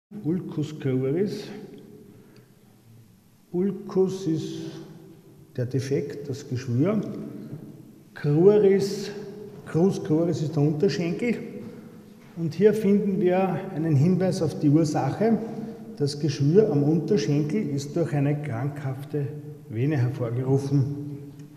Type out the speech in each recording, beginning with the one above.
Ulcus cruris. Ulcus ist der Defekt, das Geschwür. Crus cruris ist der Unterschenkel. Und hier finden wir einen Hinweis auf die Ursache. Das Geschwür am Unterschenkel ist durch eine krankhafte Vene hervorgerufen.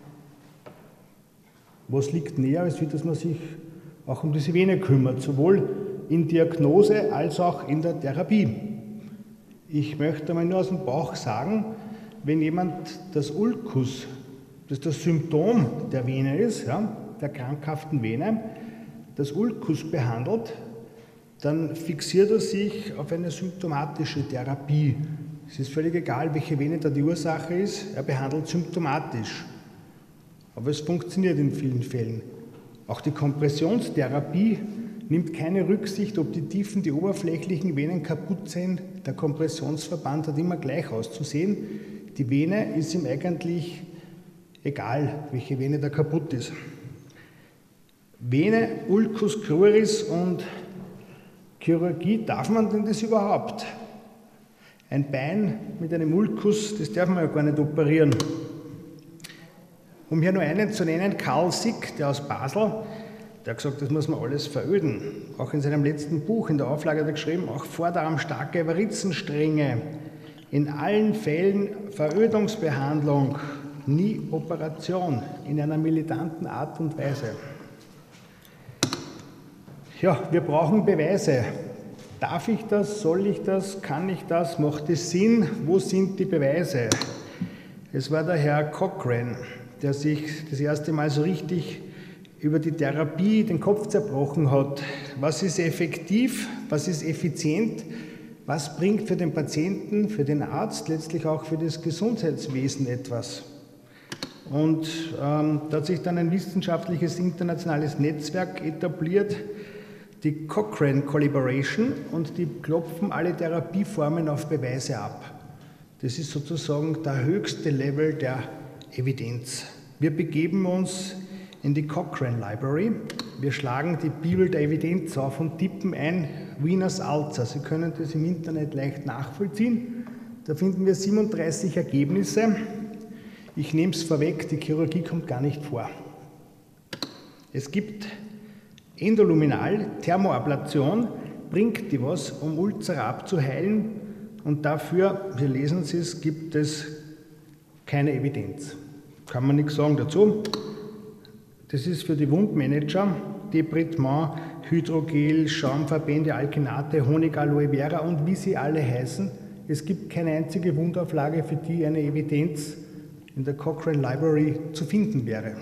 Was liegt näher, als wie dass man sich auch um diese Vene kümmert, sowohl in Diagnose als auch in der Therapie. Ich möchte einmal nur aus dem Bauch sagen, wenn jemand das Ulcus, das das Symptom der Vene ist, ja, der krankhaften Vene, das Ulcus behandelt, dann fixiert er sich auf eine symptomatische Therapie. Es ist völlig egal, welche Vene da die Ursache ist, er behandelt symptomatisch. Aber es funktioniert in vielen Fällen. Auch die Kompressionstherapie nimmt keine Rücksicht, ob die tiefen, die oberflächlichen Venen kaputt sind. Der Kompressionsverband hat immer gleich auszusehen. Die Vene ist ihm eigentlich egal, welche Vene da kaputt ist. Vene, Ulcus cruris und Chirurgie, darf man denn das überhaupt? Ein Bein mit einem Ulcus, das darf man ja gar nicht operieren. Um hier nur einen zu nennen, Karl Sick, der aus Basel, der hat gesagt, das muss man alles veröden. Auch in seinem letzten Buch, in der Auflage hat er geschrieben, auch vordarmstarke Varizenstränge. In allen Fällen Verödungsbehandlung, nie Operation, in einer militanten Art und Weise. Ja, wir brauchen Beweise. Darf ich das? Soll ich das? Kann ich das? Macht es Sinn? Wo sind die Beweise? Es war der Herr Cochrane, der sich das erste Mal so richtig über die Therapie den Kopf zerbrochen hat. Was ist effektiv? Was ist effizient? Was bringt für den Patienten, für den Arzt, letztlich auch für das Gesundheitswesen etwas? Und da hat sich dann ein wissenschaftliches internationales Netzwerk etabliert, die Cochrane Collaboration, und die klopfen alle Therapieformen auf Beweise ab. Das ist sozusagen der höchste Level der Evidenz. Wir begeben uns in die Cochrane Library. Wir schlagen die Bibel der Evidenz auf und tippen ein Venous Ulcer. Sie können das im Internet leicht nachvollziehen. Da finden wir 37 Ergebnisse. Ich nehme es vorweg, die Chirurgie kommt gar nicht vor. Es gibt Endoluminal, Thermoablation, bringt die was, um Ulzer abzuheilen, und dafür, wir lesen es, gibt es keine Evidenz. Kann man nichts sagen dazu. Das ist für die Wundmanager, Debridement, Hydrogel, Schaumverbände, Alginate, Honig, Aloe Vera und wie sie alle heißen. Es gibt keine einzige Wundauflage, für die eine Evidenz in der Cochrane Library zu finden wäre.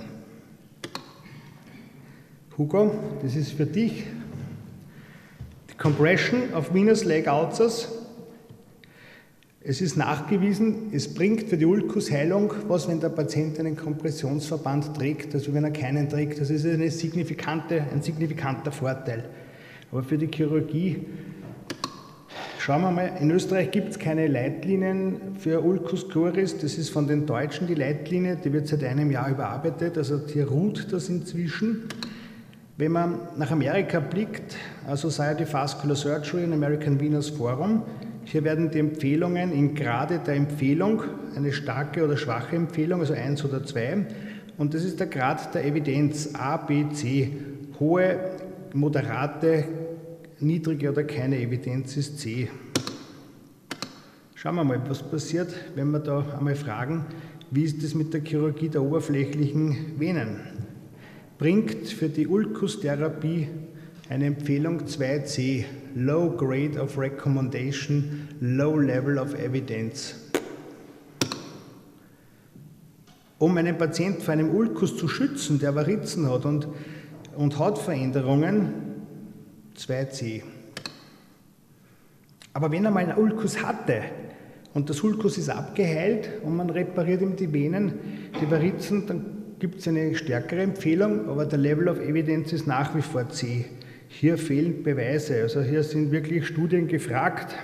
Hugo, das ist für dich. Die Compression of Venous Leg Ulcers. Es ist nachgewiesen, es bringt für die Ulcusheilung was, wenn der Patient einen Kompressionsverband trägt, als wenn er keinen trägt. Das ist ein signifikanter Vorteil. Aber für die Chirurgie, schauen wir mal, in Österreich gibt es keine Leitlinien für Ulcus cruris. Das ist von den Deutschen die Leitlinie, die wird seit einem Jahr überarbeitet, also hier ruht das inzwischen. Wenn man nach Amerika blickt, Society of Vascular Surgery und American Venous Forum, hier werden die Empfehlungen in Grade der Empfehlung, eine starke oder schwache Empfehlung, also 1 oder 2, und das ist der Grad der Evidenz, A, B, C. Hohe, moderate, niedrige oder keine Evidenz ist C. Schauen wir mal, was passiert, wenn wir da einmal fragen, wie ist es mit der Chirurgie der oberflächlichen Venen? Bringt für die Ulcus-Therapie eine Empfehlung 2C, Low Grade of Recommendation, Low Level of Evidence. Um einen Patienten vor einem Ulcus zu schützen, der Varizen hat und Hautveränderungen, 2C. Aber wenn er mal einen Ulcus hatte und das Ulcus ist abgeheilt und man repariert ihm die Venen, die Varizen, dann gibt es eine stärkere Empfehlung, aber der Level of Evidence ist nach wie vor C. Hier fehlen Beweise, also hier sind wirklich Studien gefragt.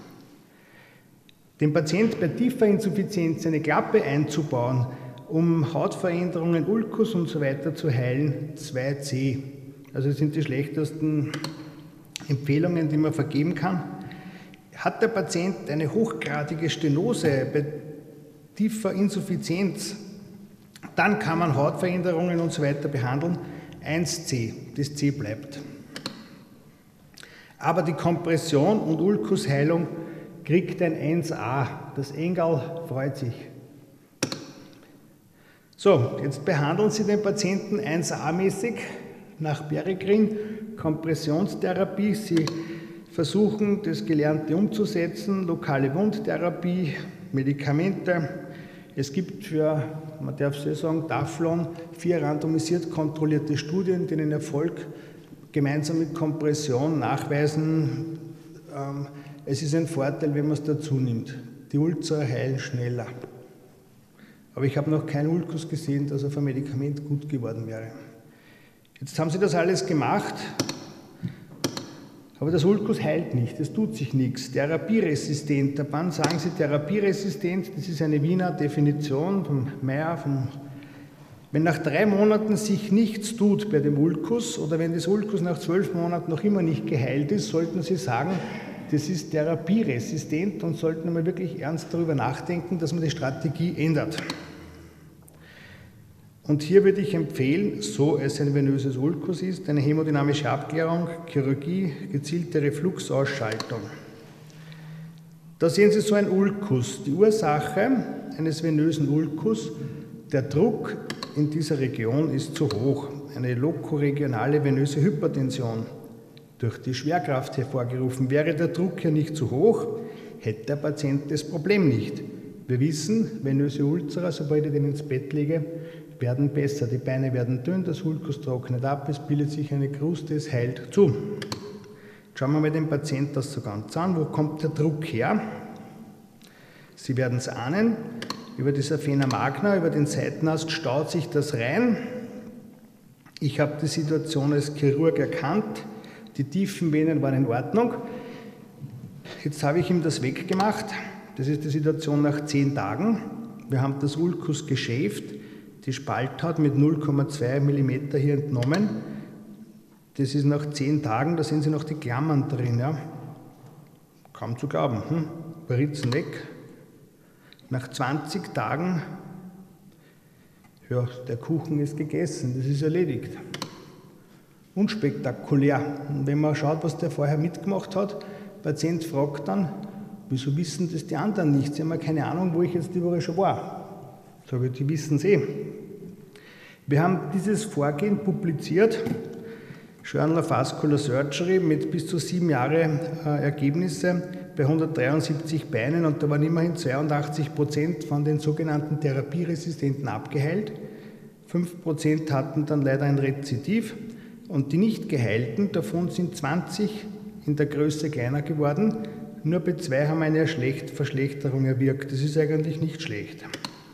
Dem Patient bei tiefer Insuffizienz eine Klappe einzubauen, um Hautveränderungen, Ulcus und so weiter zu heilen, 2C. Also das sind die schlechtesten Empfehlungen, die man vergeben kann. Hat der Patient eine hochgradige Stenose bei tiefer Insuffizienz, dann kann man Hautveränderungen und so weiter behandeln. 1C, das C bleibt. Aber die Kompression und Ulkusheilung kriegt ein 1A. Das Engerl freut sich. So, jetzt behandeln Sie den Patienten 1A-mäßig nach Peregrin, Kompressionstherapie. Sie versuchen, das Gelernte umzusetzen, lokale Wundtherapie, Medikamente. Es gibt für, man darf so sagen, Taflon 4 randomisiert kontrollierte Studien, die den Erfolg gemeinsam mit Kompression nachweisen. Es ist ein Vorteil, wenn man es dazu nimmt. Die Ulzer heilen schneller. Aber ich habe noch keinen Ulkus gesehen, dass auf ein Medikament gut geworden wäre. Jetzt haben Sie das alles gemacht, aber das Ulkus heilt nicht, es tut sich nichts. Therapieresistent, wann sagen Sie therapieresistent? Das ist eine Wiener Definition von Meyer. Wenn nach 3 Monaten sich nichts tut bei dem Ulkus oder wenn das Ulkus nach 12 Monaten noch immer nicht geheilt ist, sollten Sie sagen, das ist therapieresistent und sollten wir wirklich ernst darüber nachdenken, dass man die Strategie ändert. Und hier würde ich empfehlen, so es ein venöses Ulkus ist, eine hämodynamische Abklärung, Chirurgie, gezielte Refluxausschaltung. Da sehen Sie so ein Ulkus. Die Ursache eines venösen Ulkus, der Druck in dieser Region ist zu hoch. Eine lokoregionale venöse Hypertension. Durch die Schwerkraft hervorgerufen. Wäre der Druck hier nicht zu hoch, hätte der Patient das Problem nicht. Wir wissen, venöse Ulzera, sobald ich den ins Bett lege, werden besser. Die Beine werden dünn, das Ulkus trocknet ab, es bildet sich eine Kruste, es heilt zu. Schauen wir mal den Patienten das so ganz an. Wo kommt der Druck her? Sie werden es ahnen. Über die Vena magna, über den Seitenast staut sich das rein. Ich habe die Situation als Chirurg erkannt. Die tiefen Venen waren in Ordnung. Jetzt habe ich ihm das weggemacht. Das ist die Situation nach 10 Tagen. Wir haben das Ulkus geschäft, die Spalthaut mit 0,2 mm hier entnommen. Das ist nach 10 Tagen, da sehen Sie noch die Klammern drin. Ja. Kaum zu glauben. Ritzen weg. Nach 20 Tagen, ja, der Kuchen ist gegessen, das ist erledigt. Unspektakulär. Und wenn man schaut, was der vorher mitgemacht hat, der Patient fragt dann, wieso wissen das die anderen nicht? Sie haben ja keine Ahnung, wo ich jetzt die Woche schon war. Sage ich, die wissen es eh. Wir haben dieses Vorgehen publiziert, Journal of Vascular Surgery, mit bis zu 7 Jahre Ergebnisse bei 173 Beinen und da waren immerhin 82% von den sogenannten Therapieresistenten abgeheilt. 5% hatten dann leider ein Rezidiv. Und die nicht geheilten, davon sind 20 in der Größe kleiner geworden. Nur bei 2 haben eine Verschlechterung erwirkt. Das ist eigentlich nicht schlecht.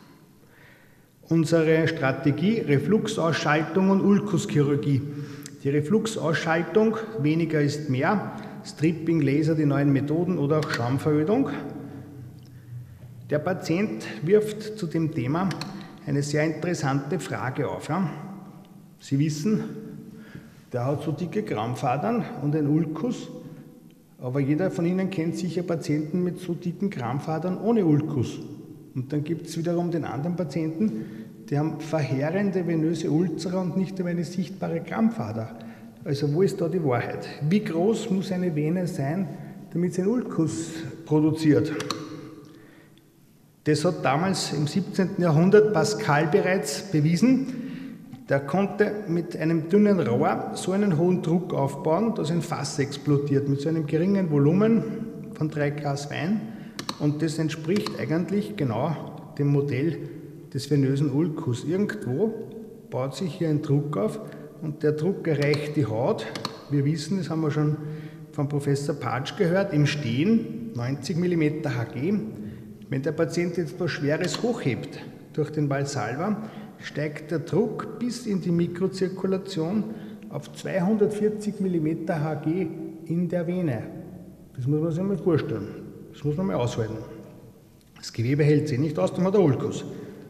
Unsere Strategie, Refluxausschaltung und Ulkuschirurgie. Die Refluxausschaltung, weniger ist mehr, Stripping, Laser, die neuen Methoden oder auch Schaumverödung. Der Patient wirft zu dem Thema eine sehr interessante Frage auf. Ja? Sie wissen, der hat so dicke Krampfadern und ein Ulkus, aber jeder von Ihnen kennt sicher Patienten mit so dicken Krampfadern ohne Ulkus. Und dann gibt es wiederum den anderen Patienten, die haben verheerende venöse Ulzera und nicht einmal eine sichtbare Krampfader. Also wo ist da die Wahrheit? Wie groß muss eine Vene sein, damit sie einen Ulkus produziert? Das hat damals im 17. Jahrhundert Pascal bereits bewiesen. Der konnte mit einem dünnen Rohr so einen hohen Druck aufbauen, dass ein Fass explodiert mit so einem geringen Volumen von 3 Glas Wein. Und das entspricht eigentlich genau dem Modell des venösen Ulkus. Irgendwo baut sich hier ein Druck auf und der Druck erreicht die Haut. Wir wissen, das haben wir schon von Professor Patsch gehört, im Stehen 90 mm Hg. Wenn der Patient jetzt was Schweres hochhebt durch den Valsalva, steigt der Druck bis in die Mikrozirkulation auf 240 mm Hg in der Vene. Das muss man sich mal vorstellen. Das muss man mal aushalten. Das Gewebe hält sich nicht aus, dann hat er Ulkus.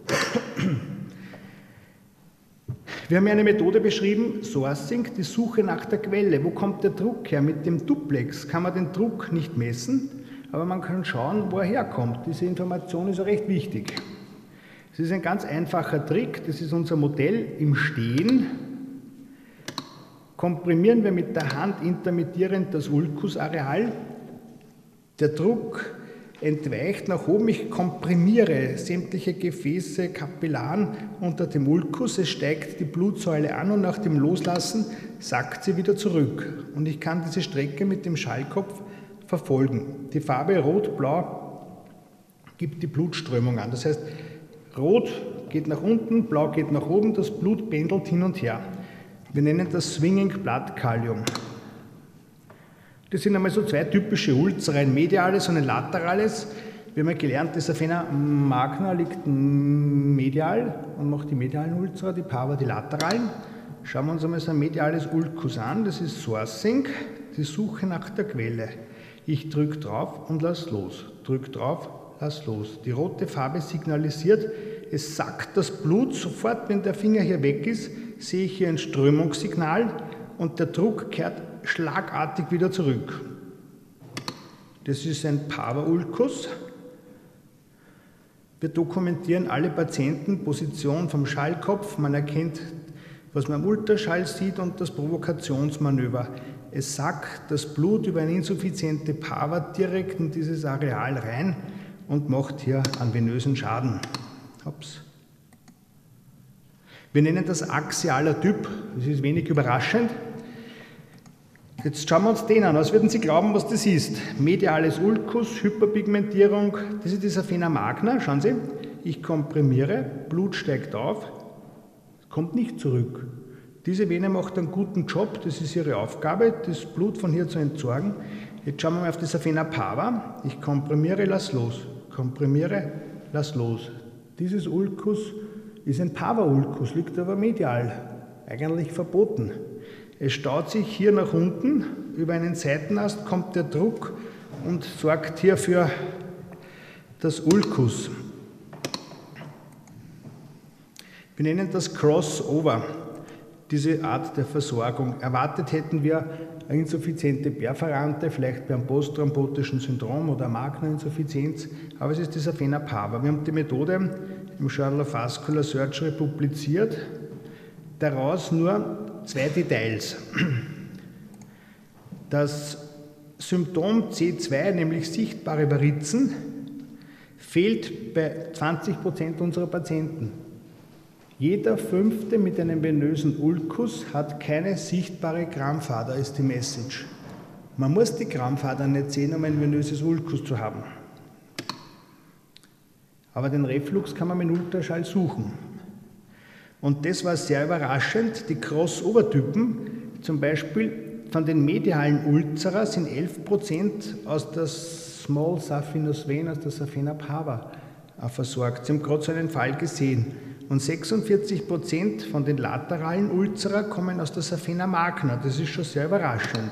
Wir haben eine Methode beschrieben, Sourcing, die Suche nach der Quelle. Wo kommt der Druck her? Mit dem Duplex kann man den Druck nicht messen, aber man kann schauen, wo er herkommt. Diese Information ist auch recht wichtig. Es ist ein ganz einfacher Trick, das ist unser Modell im Stehen. Komprimieren wir mit der Hand intermittierend das Ulkusareal. Der Druck entweicht nach oben, ich komprimiere sämtliche Gefäße, Kapillaren unter dem Ulkus, es steigt die Blutsäule an und nach dem Loslassen sackt sie wieder zurück. Und ich kann diese Strecke mit dem Schallkopf verfolgen. Die Farbe Rot-Blau gibt die Blutströmung an. Das heißt, Rot geht nach unten, Blau geht nach oben, das Blut pendelt hin und her. Wir nennen das Swinging Blood Kalium. Das sind einmal so zwei typische Ulzer, ein mediales und ein laterales. Wir haben ja gelernt, die Safena magna liegt medial und macht die medialen Ulzer, die Pava die lateralen. Schauen wir uns einmal so ein mediales Ulkus an, das ist Sourcing, die Suche nach der Quelle. Ich drücke drauf und lass los, drücke drauf, lass los. Die rote Farbe signalisiert, es sackt das Blut, sofort wenn der Finger hier weg ist, sehe ich hier ein Strömungssignal und der Druck kehrt schlagartig wieder zurück. Das ist ein Pava-Ulkus. Wir dokumentieren alle Patienten, Position vom Schallkopf, man erkennt, was man im Ultraschall sieht und das Provokationsmanöver. Es sackt das Blut über eine insuffiziente Pava direkt in dieses Areal rein und macht hier einen venösen Schaden. Ups. Wir nennen das axialer Typ, das ist wenig überraschend. Jetzt schauen wir uns den an, als würden Sie glauben, was das ist. Mediales Ulkus, Hyperpigmentierung, das ist die Safena magna, schauen Sie. Ich komprimiere, Blut steigt auf, kommt nicht zurück. Diese Vene macht einen guten Job, das ist ihre Aufgabe, das Blut von hier zu entsorgen. Jetzt schauen wir mal auf die Safena Pava. Ich komprimiere, lass los. Komprimiere, lass los. Dieses Ulkus ist ein Pava-Ulkus, liegt aber medial, eigentlich verboten. Es staut sich hier nach unten, über einen Seitenast kommt der Druck und sorgt hier für das Ulkus. Wir nennen das Crossover, diese Art der Versorgung. Erwartet hätten wir eine insuffiziente Perforante, vielleicht beim postthrombotischen Syndrom oder Magna-Insuffizienz, aber es ist die Safena Pava. Wir haben die Methode im Journal of Vascular Surgery publiziert, daraus nur 2 Details. Das Symptom C2, nämlich sichtbare Varizen, fehlt bei 20% unserer Patienten. Jeder 5. mit einem venösen Ulkus hat keine sichtbare Krampfader, ist die Message. Man muss die Krampfader nicht sehen, um ein venöses Ulkus zu haben. Aber den Reflux kann man mit Ultraschall suchen. Und das war sehr überraschend. Die Crossover-Typen, zum Beispiel von den medialen Ulzera, sind 11% aus der Small Saphenous Vein, aus der Safena Pava versorgt. Sie haben gerade so einen Fall gesehen. Und 46% von den lateralen Ulzera kommen aus der Safena magna. Das ist schon sehr überraschend.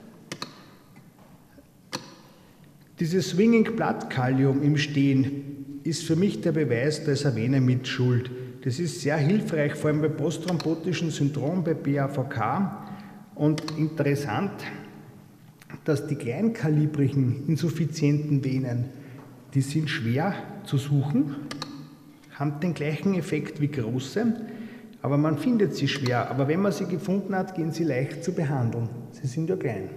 Dieses Swinging Blood Kalium im Stehen ist für mich der Beweis, da ist eine Vene mit Schuld. Das ist sehr hilfreich, vor allem bei postthrombotischen Syndrom, bei BAVK. Und interessant, dass die kleinkalibrigen, insuffizienten Venen, die sind schwer zu suchen, haben den gleichen Effekt wie große, aber man findet sie schwer. Aber wenn man sie gefunden hat, gehen sie leicht zu behandeln. Sie sind ja klein.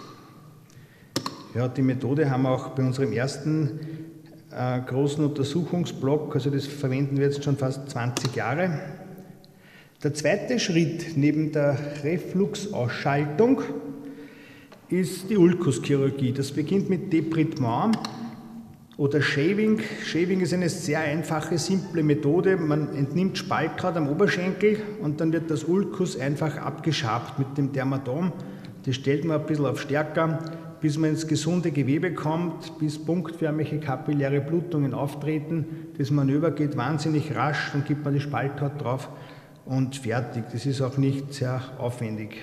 Ja, die Methode haben wir auch bei unserem ersten großen Untersuchungsblock, also das verwenden wir jetzt schon fast 20 Jahre. Der zweite Schritt neben der Refluxausschaltung ist die Ulkuschirurgie. Das beginnt mit Debridement oder Shaving. Shaving ist eine sehr einfache, simple Methode. Man entnimmt Spalthaut am Oberschenkel und dann wird das Ulkus einfach abgeschabt mit dem Dermatom. Das stellt man ein bisschen auf stärker, bis man ins gesunde Gewebe kommt, bis punktförmige kapilläre Blutungen auftreten. Das Manöver geht wahnsinnig rasch, dann gibt man die Spalthaut drauf und fertig. Das ist auch nicht sehr aufwendig.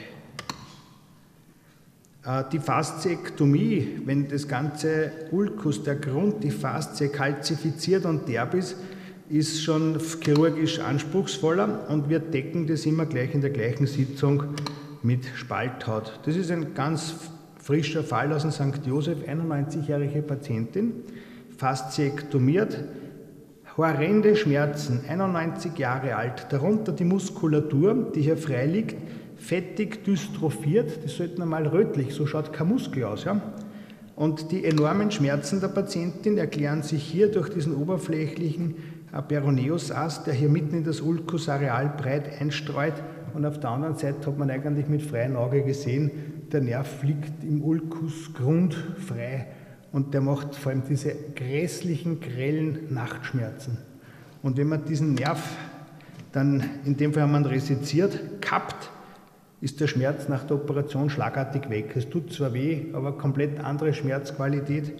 Die Fasziektomie, wenn das ganze Ulkus, der Grund, die Faszie kalzifiziert und derb ist schon chirurgisch anspruchsvoller und wir decken das immer gleich in der gleichen Sitzung mit Spalthaut. Das ist ein ganz frischer Fall aus dem St. Joseph, 91-jährige Patientin, fasziektomiert, horrende Schmerzen, 91 Jahre alt, darunter die Muskulatur, die hier frei liegt, fettig dystrophiert, das sollte normal rötlich, so schaut kein Muskel aus. Ja? Und die enormen Schmerzen der Patientin erklären sich hier durch diesen oberflächlichen Peroneusast, der hier mitten in das Ulkusareal breit einstreut, und auf der anderen Seite hat man eigentlich mit freiem Auge gesehen, der Nerv liegt im Ulkusgrund frei und der macht vor allem diese grässlichen, grellen Nachtschmerzen. Und wenn man diesen Nerv dann, in dem Fall haben wir ihn resiziert, kappt, ist der Schmerz nach der Operation schlagartig weg. Es tut zwar weh, aber komplett andere Schmerzqualität.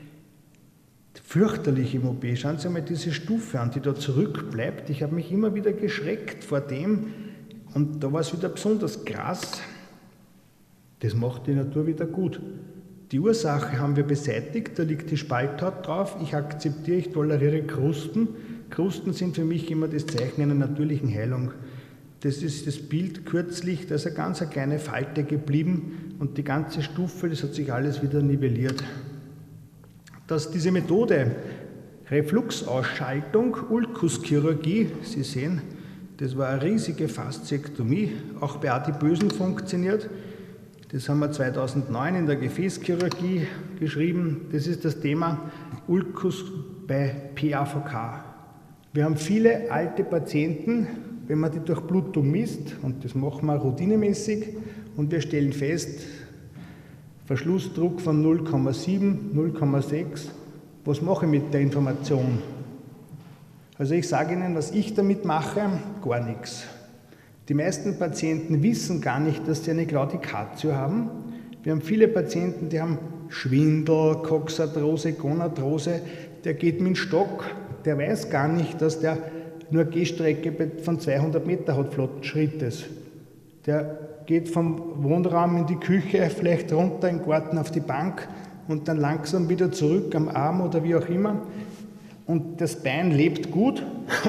Fürchterlich im OP. Schauen Sie mal diese Stufe an, die da zurückbleibt. Ich habe mich immer wieder geschreckt vor dem, und da war es wieder besonders krass. Das macht die Natur wieder gut. Die Ursache haben wir beseitigt, da liegt die Spalthaut drauf. Ich akzeptiere, ich toleriere Krusten. Krusten sind für mich immer das Zeichen einer natürlichen Heilung. Das ist das Bild kürzlich, da ist eine ganz kleine Falte geblieben und die ganze Stufe, das hat sich alles wieder nivelliert. Dass diese Methode Refluxausschaltung, Ulkuschirurgie, Sie sehen, das war eine riesige Fasziektomie, auch bei Adipösen funktioniert. Das haben wir 2009 in der Gefäßchirurgie geschrieben. Das ist das Thema Ulkus bei PAVK. Wir haben viele alte Patienten, wenn man die Durchblutung misst, und das machen wir routinemäßig, und wir stellen fest, Verschlussdruck von 0,7, 0,6, was mache ich mit der Information? Also ich sage Ihnen, was ich damit mache, gar nichts. Die meisten Patienten wissen gar nicht, dass sie eine Claudicatio haben. Wir haben viele Patienten, die haben Schwindel, Coxarthrose, Gonarthrose, der geht mit dem Stock, der weiß gar nicht, dass der nur eine Gehstrecke von 200 Meter hat, flotten Schrittes. Der geht vom Wohnraum in die Küche, vielleicht runter in den Garten auf die Bank und dann langsam wieder zurück am Arm oder wie auch immer. Und das Bein lebt gut.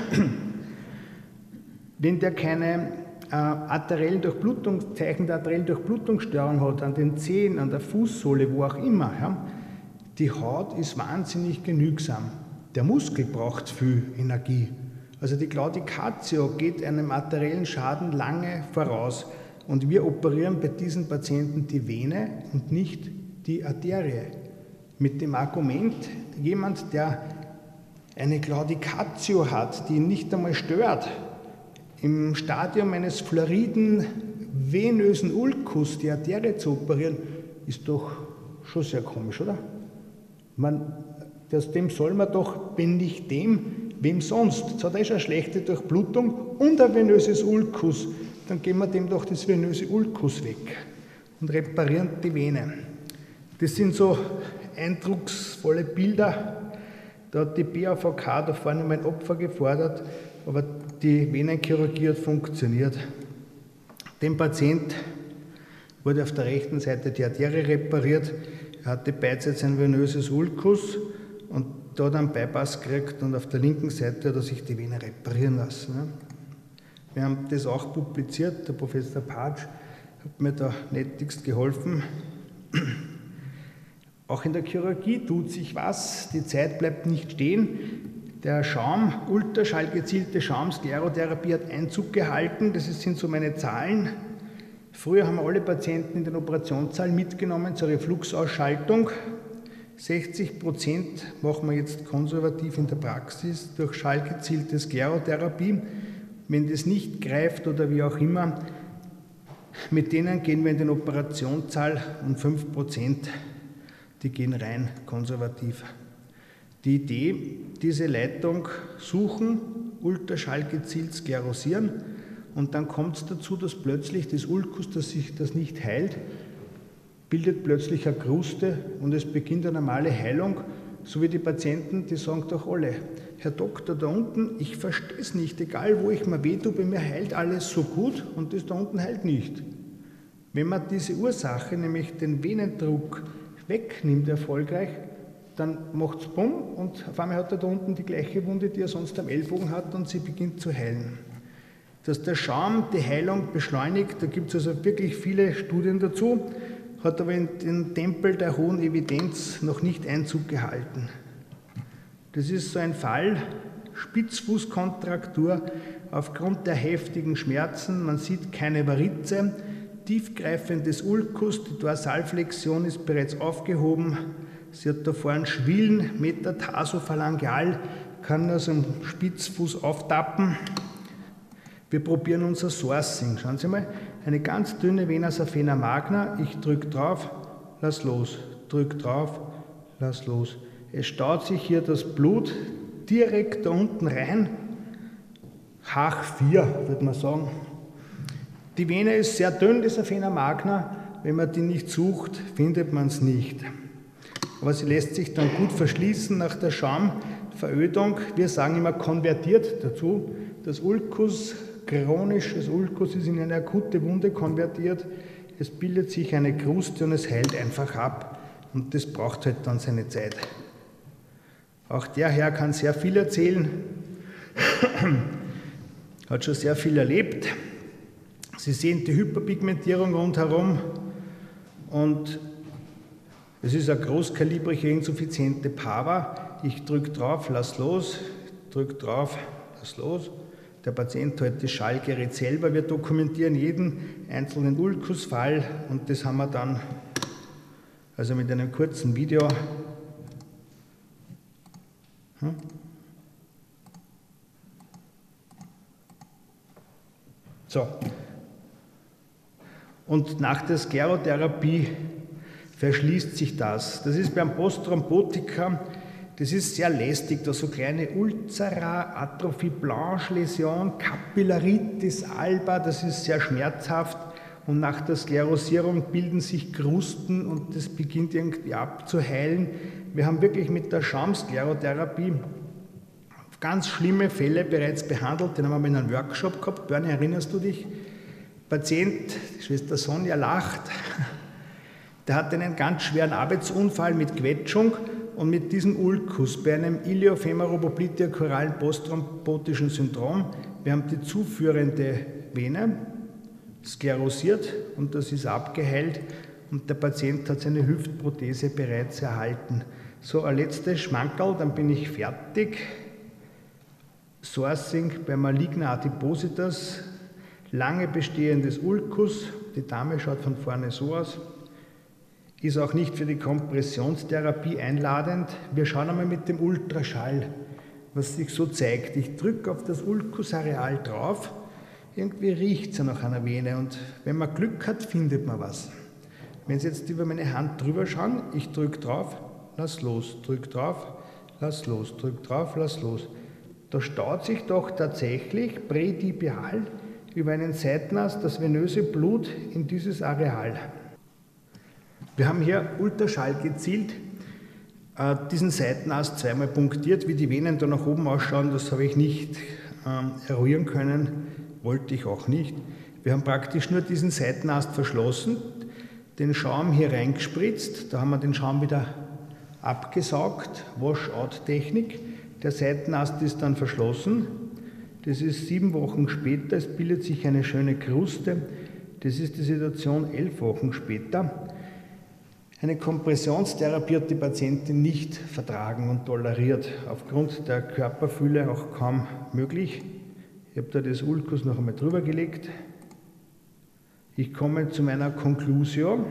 Wenn der keine arteriellen Durchblutungszeichen der arteriellen Durchblutungsstörung hat, an den Zehen, an der Fußsohle, wo auch immer, ja, die Haut ist wahnsinnig genügsam. Der Muskel braucht viel Energie. Also die Claudicatio geht einem arteriellen Schaden lange voraus. Und wir operieren bei diesen Patienten die Vene und nicht die Arterie. Mit dem Argument, jemand, der eine Claudicatio hat, die ihn nicht einmal stört, im Stadium eines fluoriden venösen Ulkus die Arterie zu operieren, ist doch schon sehr komisch, oder? Dem soll man doch, wenn nicht dem, wem sonst? Jetzt hat er schon eine schlechte Durchblutung und ein venöses Ulkus, dann geben wir dem doch das venöse Ulkus weg und reparieren die Vene. Das sind so eindrucksvolle Bilder. Da hat die BAVK da vorne mein Opfer gefordert, aber die Venenchirurgie hat funktioniert. Dem Patient wurde auf der rechten Seite die Arterie repariert, er hatte beidseits ein venöses Ulkus und da hat er einen Bypass gekriegt und auf der linken Seite hat er sich die Vene reparieren lassen. Wir haben das auch publiziert, der Professor Patsch hat mir da nettigst geholfen. Auch in der Chirurgie tut sich was, die Zeit bleibt nicht stehen. Der Schaum, ultraschallgezielte Schaumsklerotherapie hat Einzug gehalten, das sind so meine Zahlen. Früher haben wir alle Patienten in den Operationssaal mitgenommen zur Refluxausschaltung. 60% machen wir jetzt konservativ in der Praxis durch schallgezielte Sklerotherapie. Wenn das nicht greift oder wie auch immer, mit denen gehen wir in den Operationssaal und 5%, die gehen rein konservativ. Die Idee, diese Leitung suchen, ultraschallgezielt sklerosieren und dann kommt es dazu, dass plötzlich das Ulkus, das sich das nicht heilt, bildet plötzlich eine Kruste und es beginnt eine normale Heilung, so wie die Patienten, die sagen doch alle, Herr Doktor, da unten, ich verstehe es nicht, egal wo ich mir weh tue, bei mir heilt alles so gut und das da unten heilt nicht. Wenn man diese Ursache, nämlich den Venendruck, wegnimmt erfolgreich, dann macht es bumm und auf einmal hat er da unten die gleiche Wunde, die er sonst am Ellbogen hat und sie beginnt zu heilen. Dass der Schaum die Heilung beschleunigt, da gibt es also wirklich viele Studien dazu, hat aber in den Tempel der hohen Evidenz noch nicht Einzug gehalten. Das ist so ein Fall, Spitzfußkontraktur aufgrund der heftigen Schmerzen, man sieht keine Varize, tiefgreifendes Ulkus, die Dorsalflexion ist bereits aufgehoben, sie hat da vorne Schwillen, Metatarsophlangeal, kann also am Spitzfuß auftappen. Wir probieren unser Sourcing. Schauen Sie mal, eine ganz dünne Vena saphena magna, ich drücke drauf, lass los, drücke drauf, lass los. Es staut sich hier das Blut direkt da unten rein, H 4 würde man sagen. Die Vene ist sehr dünn, die Saphena magna, wenn man die nicht sucht, findet man es nicht. Aber sie lässt sich dann gut verschließen nach der Schaumverödung. Wir sagen immer konvertiert dazu. Das Ulkus, chronisches Ulkus ist in eine akute Wunde konvertiert. Es bildet sich eine Kruste und es heilt einfach ab. Und das braucht halt dann seine Zeit. Auch der Herr kann sehr viel erzählen, hat schon sehr viel erlebt. Sie sehen die Hyperpigmentierung rundherum und es ist eine großkalibrige insuffiziente Pava. Ich drücke drauf, lass los, drücke drauf, lass los. Der Patient hält das Schallgerät selber. Wir dokumentieren jeden einzelnen Ulkusfall und das haben wir dann also mit einem kurzen Video. So. Und nach der Sklerotherapie verschließt sich das. Das ist beim Postthrombotika, das ist sehr lästig, da so kleine Ulcera, Atrophie Blanche Läsion, Kapillaritis alba, das ist sehr schmerzhaft und nach der Sklerosierung bilden sich Krusten und das beginnt irgendwie abzuheilen. Wir haben wirklich mit der Schaumsklerotherapie ganz schlimme Fälle bereits behandelt, den haben wir in einem Workshop gehabt. Bernie, erinnerst du dich? Patient, die Schwester Sonja lacht, der hatte einen ganz schweren Arbeitsunfall mit Quetschung und mit diesem Ulkus bei einem iliofemoropoplyteochoralen postthrombotischen Syndrom. Wir haben die zuführende Vene sklerosiert und das ist abgeheilt und der Patient hat seine Hüftprothese bereits erhalten. So, ein letztes Schmankerl, dann bin ich fertig. Sourcing bei maligna Adipositas, lange bestehendes Ulkus, die Dame schaut von vorne so aus, ist auch nicht für die Kompressionstherapie einladend. Wir schauen einmal mit dem Ultraschall, was sich so zeigt. Ich drücke auf das Ulkusareal drauf, irgendwie riecht es ja nach einer Vene und wenn man Glück hat, findet man was. Wenn Sie jetzt über meine Hand drüber schauen, ich drücke drauf, lass los, drücke drauf, lass los, drücke drauf, lass los. Da staut sich doch tatsächlich prätibial über einen Seitenast das venöse Blut in dieses Areal. Wir haben hier Ultraschall gezielt, diesen Seitenast zweimal punktiert, wie die Venen da nach oben ausschauen, das habe ich nicht eruieren können, wollte ich auch nicht. Wir haben praktisch nur diesen Seitenast verschlossen, den Schaum hier reingespritzt, da haben wir den Schaum wieder abgesaugt, Wash-out-Technik. Der Seitenast ist dann verschlossen. Das ist 7 Wochen später. Es bildet sich eine schöne Kruste. Das ist die Situation 11 Wochen später. Eine Kompressionstherapie hat die Patientin nicht vertragen und toleriert. Aufgrund der Körperfülle auch kaum möglich. Ich habe da das Ulkus noch einmal drüber gelegt. Ich komme zu meiner Conclusio.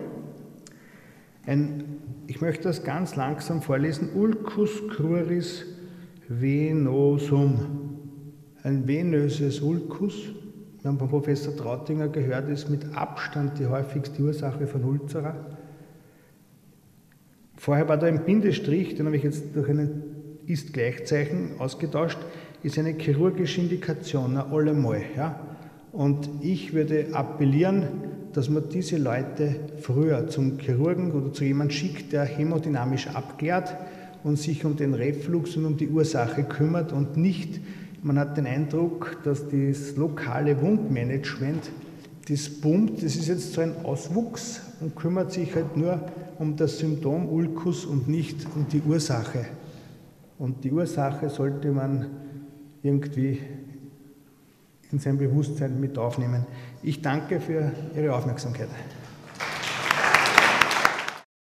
Ich möchte das ganz langsam vorlesen. Ulcus cruris venosum. Ein venöses Ulkus. Wir haben von Professor Trautinger gehört, ist mit Abstand die häufigste Ursache von Ulcera. Vorher war da ein Bindestrich, den habe ich jetzt durch ein Ist-Gleichzeichen ausgetauscht, ist eine chirurgische Indikation, allemal. Ja? Und ich würde appellieren, dass man diese Leute früher zum Chirurgen oder zu jemandem schickt, der hämodynamisch abklärt und sich um den Reflux und um die Ursache kümmert und nicht, man hat den Eindruck, dass das lokale Wundmanagement, das pumpt, das ist jetzt so ein Auswuchs und kümmert sich halt nur um das Symptom Ulkus und nicht um die Ursache. Und die Ursache sollte man irgendwie in sein Bewusstsein mit aufnehmen. Ich danke für Ihre Aufmerksamkeit.